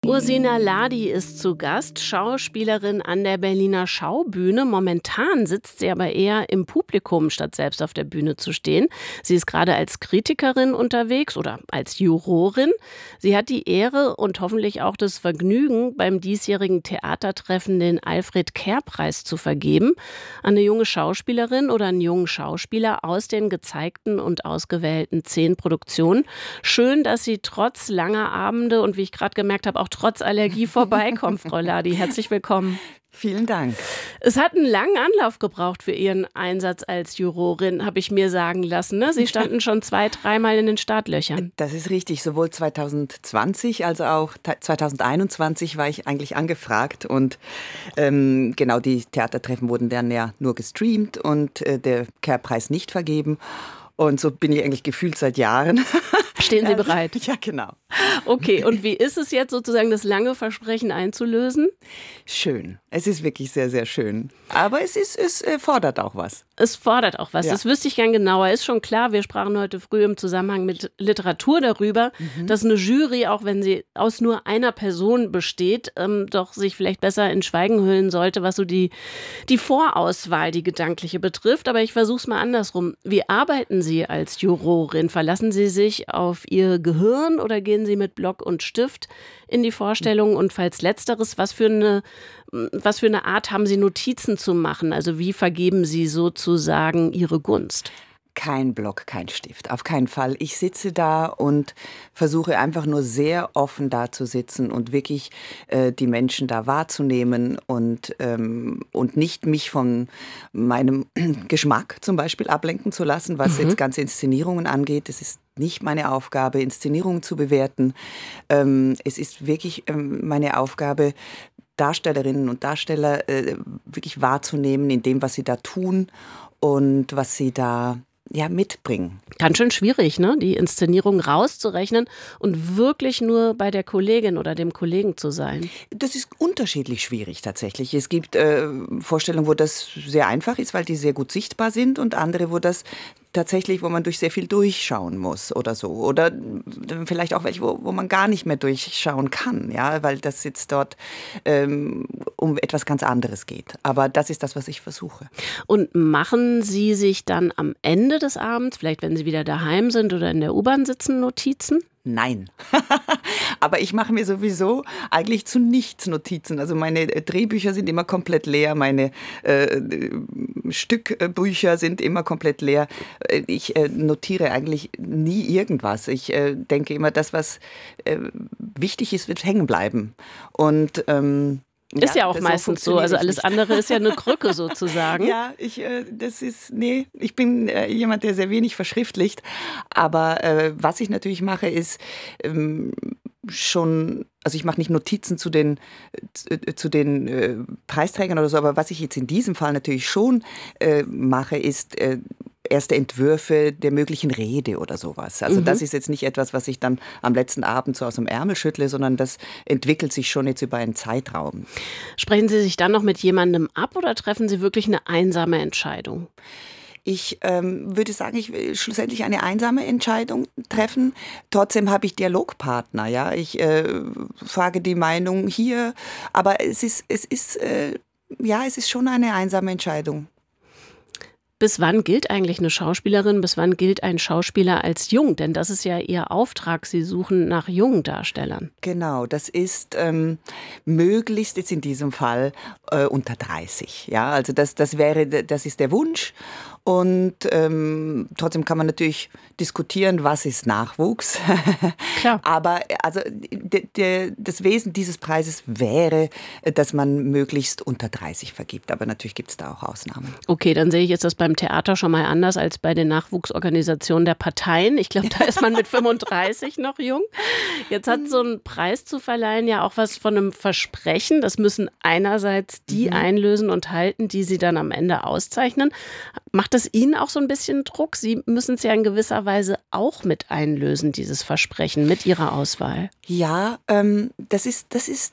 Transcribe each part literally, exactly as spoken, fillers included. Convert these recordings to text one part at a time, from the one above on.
Ursina Ladi ist zu Gast, Schauspielerin an der Berliner Schaubühne. Momentan sitzt sie aber eher im Publikum, statt selbst auf der Bühne zu stehen. Sie ist gerade als Kritikerin unterwegs oder als Jurorin. Sie hat die Ehre und hoffentlich auch das Vergnügen, beim diesjährigen Theatertreffen den Alfred-Kerr-Preis zu vergeben an eine junge Schauspielerin oder einen jungen Schauspieler aus den gezeigten und ausgewählten zehn Produktionen. Schön, dass Sie trotz langer Abende und wie ich gerade gemerkt habe, auch trotz Allergie vorbeikommen, Frau Ladi. Herzlich willkommen. Vielen Dank. Es hat einen langen Anlauf gebraucht für Ihren Einsatz als Jurorin, habe ich mir sagen lassen. Ne? Sie standen schon zwei, dreimal in den Startlöchern. Das ist richtig. Sowohl zwanzig zwanzig als auch zwanzig einundzwanzig war ich eigentlich angefragt. Und ähm, genau, die Theatertreffen wurden dann ja nur gestreamt und äh, der Kerr-Preis nicht vergeben. Und so bin ich eigentlich gefühlt seit Jahren. Stehen Sie bereit? Ja, genau. Okay, und wie ist es jetzt sozusagen, das lange Versprechen einzulösen? Schön. Es ist wirklich sehr, sehr schön. Aber es, ist, es fordert auch was. Es fordert auch was. Ja. Das wüsste ich gern genauer. Ist schon klar, wir sprachen heute früh im Zusammenhang mit Literatur darüber, mhm. dass eine Jury, auch wenn sie aus nur einer Person besteht, ähm, doch sich vielleicht besser in Schweigen hüllen sollte, was so die, die Vorauswahl, die gedankliche betrifft. Aber ich versuche es mal andersrum. Wie arbeiten Sie als Jurorin? Verlassen Sie sich auf Ihr Gehirn oder gehen Sie mit Block und Stift in die Vorstellung? Und falls Letzteres, was für eine, was für eine Art haben Sie, Notizen zu machen? Also wie vergeben Sie sozusagen Ihre Gunst? Kein Block, kein Stift, auf keinen Fall. Ich sitze da und versuche einfach nur sehr offen da zu sitzen und wirklich äh, die Menschen da wahrzunehmen und, ähm, und nicht mich von meinem Geschmack zum Beispiel ablenken zu lassen, was mhm. jetzt ganze Inszenierungen angeht. Es ist nicht meine Aufgabe, Inszenierungen zu bewerten. Ähm, es ist wirklich ähm, meine Aufgabe, Darstellerinnen und Darsteller äh, wirklich wahrzunehmen in dem, was sie da tun und was sie da ja, mitbringen. Ganz schön schwierig, ne? Die Inszenierung rauszurechnen und wirklich nur bei der Kollegin oder dem Kollegen zu sein. Das ist unterschiedlich schwierig tatsächlich. Es gibt äh, Vorstellungen, wo das sehr einfach ist, weil die sehr gut sichtbar sind und andere, wo das tatsächlich, wo man durch sehr viel durchschauen muss oder so. Oder vielleicht auch welche, wo, wo man gar nicht mehr durchschauen kann, ja, weil das jetzt dort ähm, um etwas ganz anderes geht. Aber das ist das, was ich versuche. Und machen Sie sich dann am Ende des Abends, vielleicht wenn Sie wieder daheim sind oder in der U-Bahn sitzen, Notizen? Nein. Aber ich mache mir sowieso eigentlich zu nichts Notizen. Also meine Drehbücher sind immer komplett leer, meine äh, Stückbücher sind immer komplett leer. Ich äh, notiere eigentlich nie irgendwas. Ich äh, denke immer, das, was äh, wichtig ist, wird hängen bleiben. Und ähm, Ist ja, ja auch so meistens so, also alles andere ist ja eine Krücke sozusagen. Ja, ich, äh, das ist, nee, ich bin äh, jemand, der sehr wenig verschriftlicht, aber äh, was ich natürlich mache, ist ähm, schon, also ich mache nicht Notizen zu den, äh, zu den äh, Preisträgern oder so, aber was ich jetzt in diesem Fall natürlich schon äh, mache, ist äh, erste Entwürfe der möglichen Rede oder sowas. Also mhm. das ist jetzt nicht etwas, was ich dann am letzten Abend so aus dem Ärmel schüttle, sondern das entwickelt sich schon jetzt über einen Zeitraum. Sprechen Sie sich dann noch mit jemandem ab oder treffen Sie wirklich eine einsame Entscheidung? Ich ähm, würde sagen, ich will schlussendlich eine einsame Entscheidung treffen. Trotzdem habe ich Dialogpartner. Ja? Ich äh, frage die Meinung hier, aber es ist, es ist, äh, ja, es ist schon eine einsame Entscheidung. Bis wann gilt eigentlich eine Schauspielerin, bis wann gilt ein Schauspieler als jung? Denn das ist ja Ihr Auftrag, Sie suchen nach jungen Darstellern. Genau, das ist ähm, möglichst jetzt in diesem Fall äh, unter dreißig. Ja, also das, das wäre, das ist der Wunsch. Und ähm, trotzdem kann man natürlich diskutieren, was ist Nachwuchs. Klar. Aber also de, de, das Wesen dieses Preises wäre, dass man möglichst unter dreißig vergibt. Aber natürlich gibt es da auch Ausnahmen. Okay, dann sehe ich jetzt das beim Theater schon mal anders als bei den Nachwuchsorganisationen der Parteien. Ich glaube, da ist man mit fünfunddreißig noch jung. Jetzt hat so ein Preis zu verleihen ja auch was von einem Versprechen. Das müssen einerseits die mhm. einlösen und halten, die sie dann am Ende auszeichnen. Macht das Ihnen auch so ein bisschen Druck? Sie müssen es ja in gewisser Weise auch mit einlösen, dieses Versprechen, mit Ihrer Auswahl. Ja, ähm, das ist, das ist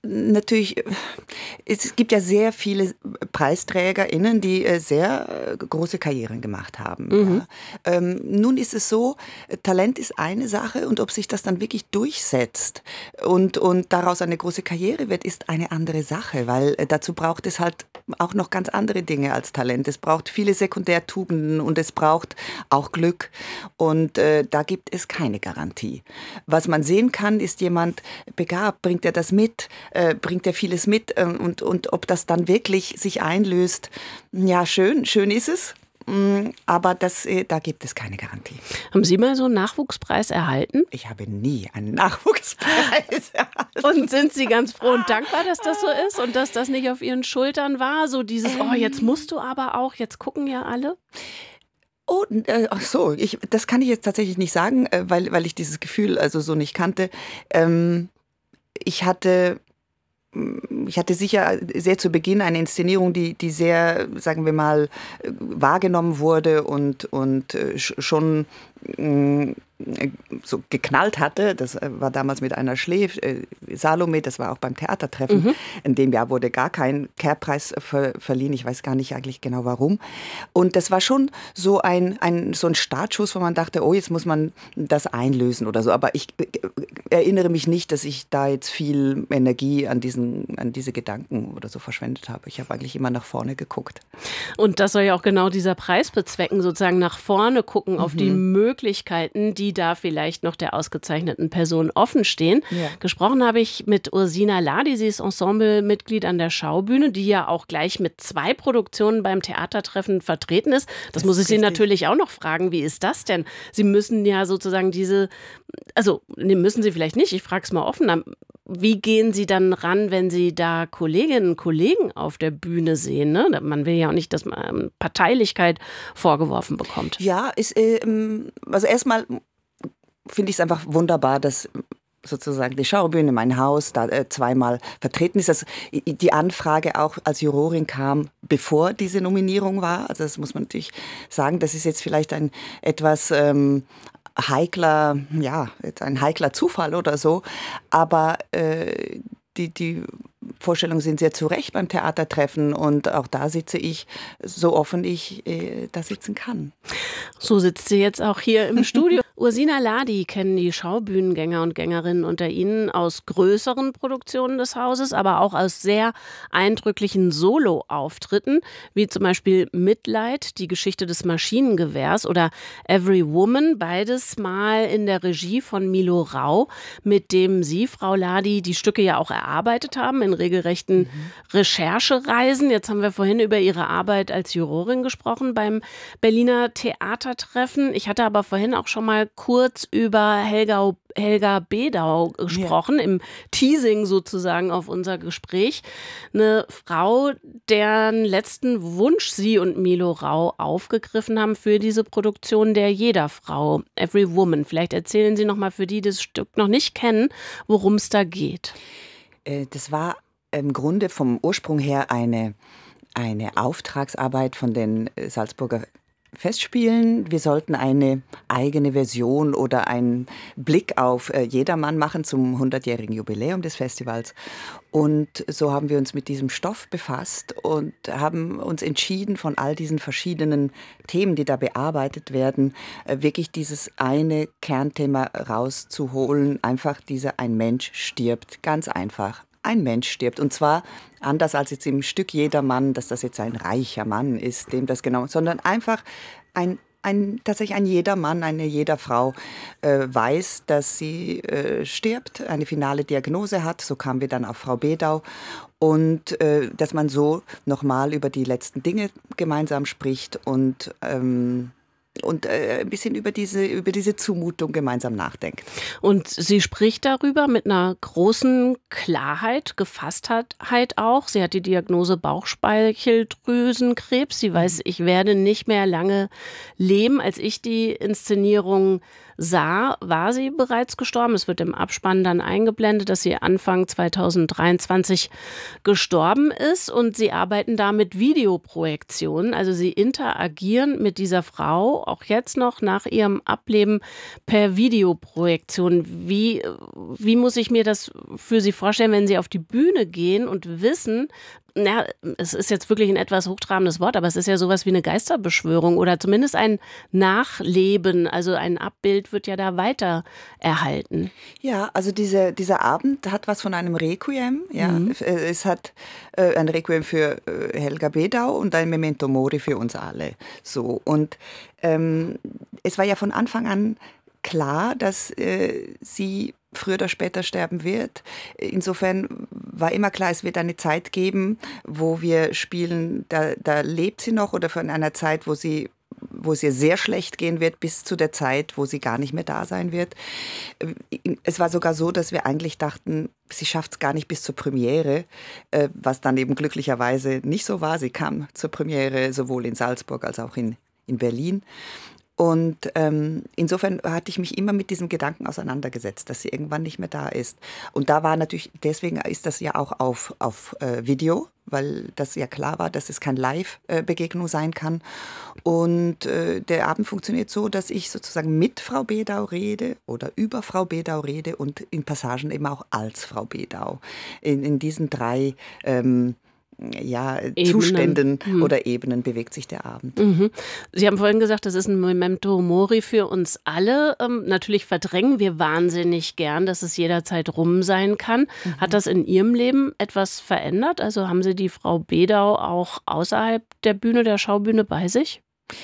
natürlich, es gibt ja sehr viele PreisträgerInnen, die sehr große Karrieren gemacht haben. Mhm. Ja. Ähm, nun ist es so, Talent ist eine Sache und ob sich das dann wirklich durchsetzt und, und daraus eine große Karriere wird, ist eine andere Sache, weil dazu braucht es halt auch noch ganz andere Dinge als Talent. Es braucht viele Sekundärtugenden und es braucht auch Glück und äh, da gibt es keine Garantie. Was man sehen kann, ist jemand begabt, bringt er das mit, äh, bringt er vieles mit äh, und, und ob das dann wirklich sich einlöst, ja schön, schön ist es. Aber das, da gibt es keine Garantie. Haben Sie mal so einen Nachwuchspreis erhalten? Ich habe nie einen Nachwuchspreis erhalten. Und sind Sie ganz froh und dankbar, dass das so ist und dass das nicht auf Ihren Schultern war? So dieses, oh, jetzt musst du aber auch, jetzt gucken ja alle? Oh, äh, ach so, ich, das kann ich jetzt tatsächlich nicht sagen, äh, weil, weil ich dieses Gefühl also so nicht kannte. Ähm, ich hatte... Ich hatte sicher sehr zu Beginn eine Inszenierung, die, die sehr, sagen wir mal, wahrgenommen wurde und, und schon so geknallt hatte. Das war damals mit Anna Schläf, Salome, das war auch beim Theatertreffen. Mhm. In dem Jahr wurde gar kein Care-Preis ver- verliehen. Ich weiß gar nicht eigentlich genau warum. Und das war schon so ein, ein, so ein Startschuss, wo man dachte, oh, jetzt muss man das einlösen oder so. Aber ich erinnere mich nicht, dass ich da jetzt viel Energie an, diesen, an diese Gedanken oder so verschwendet habe. Ich habe eigentlich immer nach vorne geguckt. Und das soll ja auch genau dieser Preis bezwecken, sozusagen nach vorne gucken, mhm, auf die Möglichkeiten, die da vielleicht noch der ausgezeichneten Person offen stehen. Ja. Gesprochen habe ich mit Ursina Ladi, sie ist Ensemblemitglied an der Schaubühne, die ja auch gleich mit zwei Produktionen beim Theatertreffen vertreten ist. Das, das muss ich Sie natürlich auch noch fragen, wie ist das denn? Sie müssen ja sozusagen diese, also nee, müssen Sie vielleicht nicht, ich frage es mal offen, wie gehen Sie dann ran, wenn Sie da Kolleginnen und Kollegen auf der Bühne sehen? Ne? Man will ja auch nicht, dass man Parteilichkeit vorgeworfen bekommt. Ja, ist, ähm, also erstmal finde ich es einfach wunderbar, dass sozusagen die Schaubühne, mein Haus, da äh, zweimal vertreten ist. Das, die Anfrage auch als Jurorin kam, bevor diese Nominierung war. Also das muss man natürlich sagen, das ist jetzt vielleicht ein etwas ähm, heikler, ja, ein heikler Zufall oder so, aber äh, die, die Vorstellungen sind sehr zu Recht beim Theatertreffen und auch da sitze ich so offen ich äh, da sitzen kann. So sitzt sie jetzt auch hier im Studio. Ursina Ladi kennen die Schaubühnengänger und Gängerinnen unter Ihnen aus größeren Produktionen des Hauses, aber auch aus sehr eindrücklichen Solo-Auftritten, wie zum Beispiel Mitleid, die Geschichte des Maschinengewehrs oder Every Woman, beides mal in der Regie von Milo Rau, mit dem Sie, Frau Ladi, die Stücke ja auch erarbeitet haben in regelrechten mhm. Recherchereisen. Jetzt haben wir vorhin über Ihre Arbeit als Jurorin gesprochen beim Berliner Theatertreffen. Ich hatte aber vorhin auch schon mal kurz über Helga, Helga Bedau gesprochen, ja. Im Teasing sozusagen auf unser Gespräch. Eine Frau, deren letzten Wunsch Sie und Milo Rau aufgegriffen haben für diese Produktion der Jederfrau, Every Woman. Vielleicht erzählen Sie noch mal für die, die das Stück noch nicht kennen, worum es da geht. Das war im Grunde vom Ursprung her eine, eine Auftragsarbeit von den Salzburger Festspielen. Wir sollten eine eigene Version oder einen Blick auf Jedermann machen zum hundertjährigen Jubiläum des Festivals. Und so haben wir uns mit diesem Stoff befasst und haben uns entschieden, von all diesen verschiedenen Themen, die da bearbeitet werden, wirklich dieses eine Kernthema rauszuholen. Einfach dieser ein Mensch stirbt. Ganz einfach. Ein Mensch stirbt. Und zwar anders als jetzt im Stück Jedermann, dass das jetzt ein reicher Mann ist, dem das genau, sondern einfach ein, ein tatsächlich ein Jedermann, eine Jederfrau äh, weiß, dass sie äh, stirbt, eine finale Diagnose hat. So kamen wir dann auf Frau Bedau. Und äh, dass man so nochmal über die letzten Dinge gemeinsam spricht und ähm, und äh, ein bisschen über diese, über diese Zumutung gemeinsam nachdenkt. Und sie spricht darüber mit einer großen Klarheit, Gefasstheit auch. Sie hat die Diagnose Bauchspeicheldrüsenkrebs. Sie weiß, ich werde nicht mehr lange leben. Als ich die Inszenierung sah, war sie bereits gestorben. Es wird im Abspann dann eingeblendet, dass sie Anfang zweitausenddreiundzwanzig gestorben ist und sie arbeiten da mit Videoprojektionen. Also sie interagieren mit dieser Frau, auch jetzt noch nach ihrem Ableben, per Videoprojektion. Wie, wie muss ich mir das für Sie vorstellen, wenn Sie auf die Bühne gehen und wissen, na, es ist jetzt wirklich ein etwas hochtrabendes Wort, aber es ist ja sowas wie eine Geisterbeschwörung oder zumindest ein Nachleben. Also ein Abbild wird ja da weiter erhalten. Ja, also diese, dieser Abend hat was von einem Requiem. Ja. Mhm. Es hat äh, ein Requiem für äh, Helga Bedau und ein Memento Mori für uns alle. So. Und ähm, es war ja von Anfang an klar, dass äh, sie früher oder später sterben wird. Insofern war immer klar, es wird eine Zeit geben, wo wir spielen, da, da lebt sie noch, oder von einer Zeit, wo sie wo es ihr sehr schlecht gehen wird, bis zu der Zeit, wo sie gar nicht mehr da sein wird. Es war sogar so, dass wir eigentlich dachten, sie schafft es gar nicht bis zur Premiere, was dann eben glücklicherweise nicht so war. Sie kam zur Premiere sowohl in Salzburg als auch in, in Berlin. Und ähm, insofern hatte ich mich immer mit diesem Gedanken auseinandergesetzt, dass sie irgendwann nicht mehr da ist. Und da war natürlich, deswegen ist das ja auch auf, auf äh, Video, weil das ja klar war, dass es keine Live-Begegnung sein kann. Und äh, der Abend funktioniert so, dass ich sozusagen mit Frau Bedau rede oder über Frau Bedau rede und in Passagen eben auch als Frau Bedau. In, in diesen drei ähm, ja, Ebenen. Zuständen mhm. oder Ebenen bewegt sich der Abend. Mhm. Sie haben vorhin gesagt, das ist ein Memento Mori für uns alle. Ähm, natürlich verdrängen wir wahnsinnig gern, dass es jederzeit rum sein kann. Mhm. Hat das in Ihrem Leben etwas verändert? Also haben Sie die Frau Bedau auch außerhalb der Bühne, der Schaubühne bei sich?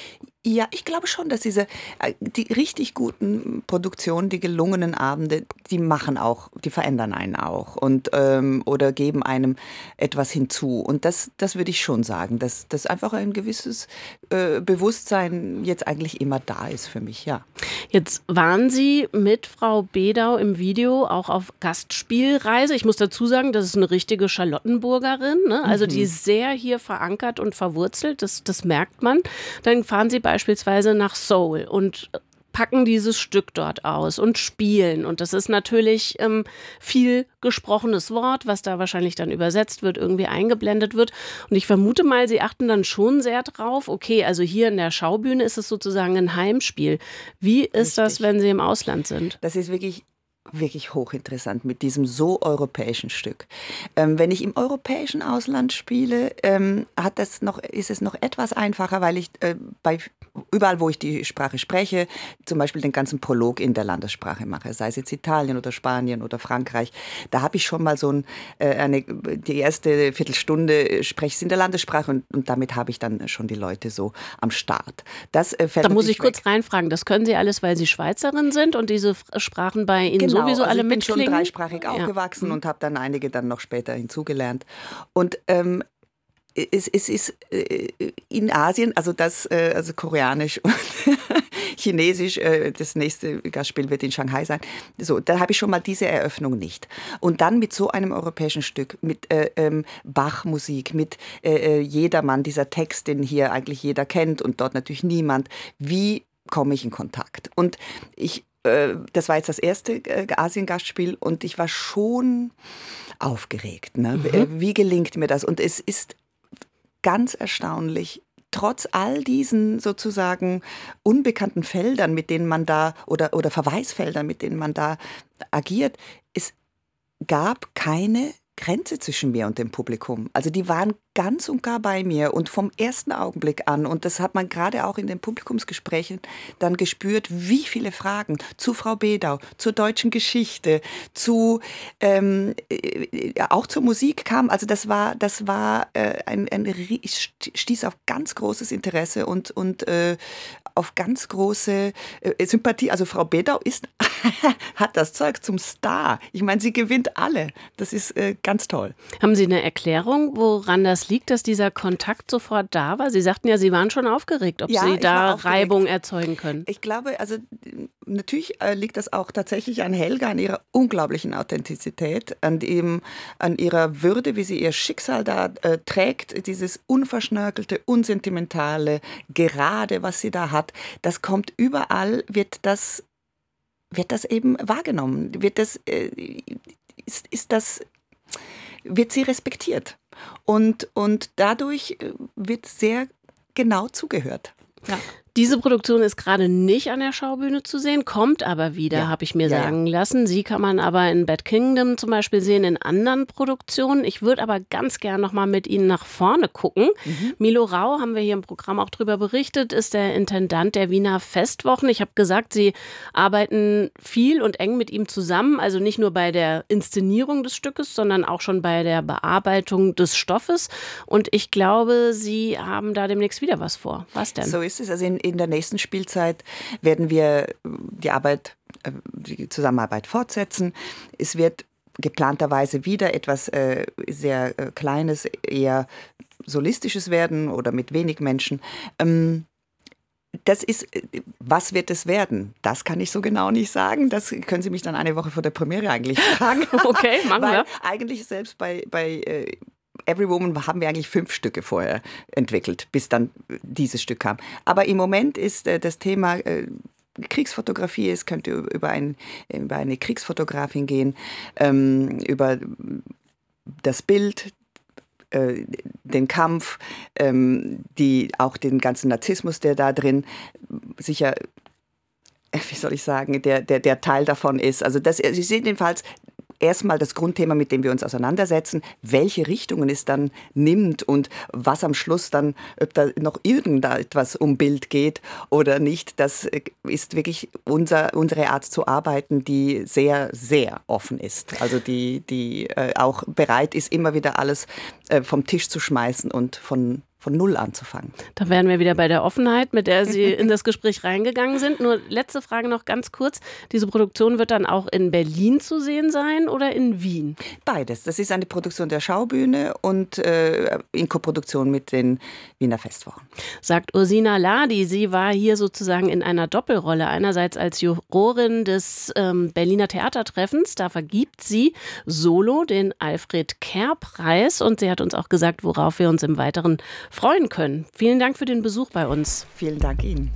Ja, ich glaube schon, dass diese die richtig guten Produktionen, die gelungenen Abende, die machen auch, die verändern einen auch und ähm, oder geben einem etwas hinzu. Und das, das würde ich schon sagen, dass, dass einfach ein gewisses äh, Bewusstsein jetzt eigentlich immer da ist für mich, ja. Jetzt waren Sie mit Frau Bedau im Video auch auf Gastspielreise. Ich muss dazu sagen, das ist eine richtige Charlottenburgerin, ne? Also mhm. die ist sehr hier verankert und verwurzelt, das, das merkt man. Dann fahren Sie beispielsweise nach Seoul und packen dieses Stück dort aus und spielen. Und das ist natürlich ähm, viel gesprochenes Wort, was da wahrscheinlich dann übersetzt wird, irgendwie eingeblendet wird. Und ich vermute mal, Sie achten dann schon sehr drauf, okay, also hier in der Schaubühne ist es sozusagen ein Heimspiel. Wie ist Richtig. Das, wenn Sie im Ausland sind? Das ist wirklich wirklich hochinteressant mit diesem so europäischen Stück. Ähm, wenn ich im europäischen Ausland spiele, ähm, hat das noch, ist es noch etwas einfacher, weil ich äh, bei überall, wo ich die Sprache spreche, zum Beispiel den ganzen Prolog in der Landessprache mache, sei es jetzt Italien oder Spanien oder Frankreich, da habe ich schon mal so ein, äh, eine, die erste Viertelstunde spreche ich es in der Landessprache und, und damit habe ich dann schon die Leute so am Start. Das äh, fällt Da muss ich weg. kurz reinfragen, das können Sie alles, weil Sie Schweizerin sind und diese Sprachen bei Ihnen genau, sowieso alle also ich mitklingen? Ich bin schon dreisprachig ja. aufgewachsen mhm. und habe dann einige dann noch später hinzugelernt. Und ähm, Es, es ist äh, in Asien, also das, äh, also Koreanisch und Chinesisch, äh, das nächste Gastspiel wird in Shanghai sein. So, da habe ich schon mal diese Eröffnung nicht. Und dann mit so einem europäischen Stück, mit äh, ähm, Bach-Musik, mit äh, Jedermann, dieser Text, den hier eigentlich jeder kennt und dort natürlich niemand. Wie komme ich in Kontakt? Und ich Das war jetzt das erste Asien-Gastspiel und ich war schon aufgeregt. Ne? Mhm. Wie gelingt mir das? Und es ist ganz erstaunlich, trotz all diesen sozusagen unbekannten Feldern, mit denen man da, oder, oder Verweisfeldern, mit denen man da agiert, es gab keine Grenze zwischen mir und dem Publikum. Also die waren ganz und gar bei mir und vom ersten Augenblick an, und das hat man gerade auch in den Publikumsgesprächen dann gespürt, wie viele Fragen zu Frau Bedau, zur deutschen Geschichte, zu ähm, äh, auch zur Musik kamen. Also das war, das war äh, ein, ein stieß auf ganz großes Interesse und, und äh, auf ganz große äh, Sympathie. Also Frau Bedau ist hat das Zeug zum Star. Ich meine, sie gewinnt alle. Das ist äh, ganz toll. Haben Sie eine Erklärung, woran das liegt, dass dieser Kontakt sofort da war? Sie sagten ja, Sie waren schon aufgeregt, ob ja, Sie da Reibung erzeugen können. Ich glaube, also natürlich äh, liegt das auch tatsächlich an Helga, an ihrer unglaublichen Authentizität, an, dem, an ihrer Würde, wie sie ihr Schicksal da äh, trägt, dieses unverschnörkelte, unsentimentale, gerade, was sie da hat. Das kommt überall, wird das wird das eben wahrgenommen, wird das, äh, ist, ist das, wird sie respektiert. Und, und dadurch wird sehr genau zugehört. Ja. Diese Produktion ist gerade nicht an der Schaubühne zu sehen, kommt aber wieder, ja. habe ich mir ja, sagen ja. lassen. Sie kann man aber in Bad Kingdom zum Beispiel sehen, in anderen Produktionen. Ich würde aber ganz gern noch mal mit Ihnen nach vorne gucken. Mhm. Milo Rau, haben wir hier im Programm auch drüber berichtet, ist der Intendant der Wiener Festwochen. Ich habe gesagt, Sie arbeiten viel und eng mit ihm zusammen, also nicht nur bei der Inszenierung des Stückes, sondern auch schon bei der Bearbeitung des Stoffes. Und ich glaube, Sie haben da demnächst wieder was vor. Was denn? So ist es. Also in In der nächsten Spielzeit werden wir die Arbeit, die Zusammenarbeit fortsetzen. Es wird geplanterweise wieder etwas äh, sehr äh, Kleines, eher Solistisches werden oder mit wenig Menschen. Ähm, das ist, was wird es werden? Das kann ich so genau nicht sagen. Das können Sie mich dann eine Woche vor der Premiere eigentlich fragen. Okay, machen wir. Weil eigentlich selbst bei, bei äh, Every Woman haben wir eigentlich fünf Stücke vorher entwickelt, bis dann dieses Stück kam. Aber im Moment ist äh, das Thema äh, Kriegsfotografie, es könnte über, ein, über eine Kriegsfotografin gehen, ähm, über das Bild, äh, den Kampf, ähm, die, auch den ganzen Narzissmus, der da drin sicher, wie soll ich sagen, der, der, der Teil davon ist. Also das, Sie sehen jedenfalls erstmal das Grundthema, mit dem wir uns auseinandersetzen, welche Richtungen es dann nimmt und was am Schluss dann, ob da noch irgendetwas um Bild geht oder nicht, das ist wirklich unser, unsere Art zu arbeiten, die sehr, sehr offen ist. Also die, die äh, auch bereit ist, immer wieder alles äh, vom Tisch zu schmeißen und von von Null anzufangen. Da wären wir wieder bei der Offenheit, mit der Sie in das Gespräch reingegangen sind. Nur letzte Frage noch ganz kurz. Diese Produktion wird dann auch in Berlin zu sehen sein oder in Wien? Beides. Das ist eine Produktion der Schaubühne und äh, in Koproduktion mit den Wiener Festwochen. Sagt Ursina Ladi. Sie war hier sozusagen in einer Doppelrolle. Einerseits als Jurorin des ähm, Berliner Theatertreffens. Da vergibt sie solo den Alfred-Kerr-Preis. Und sie hat uns auch gesagt, worauf wir uns im Weiteren freuen können. Vielen Dank für den Besuch bei uns. Vielen Dank Ihnen.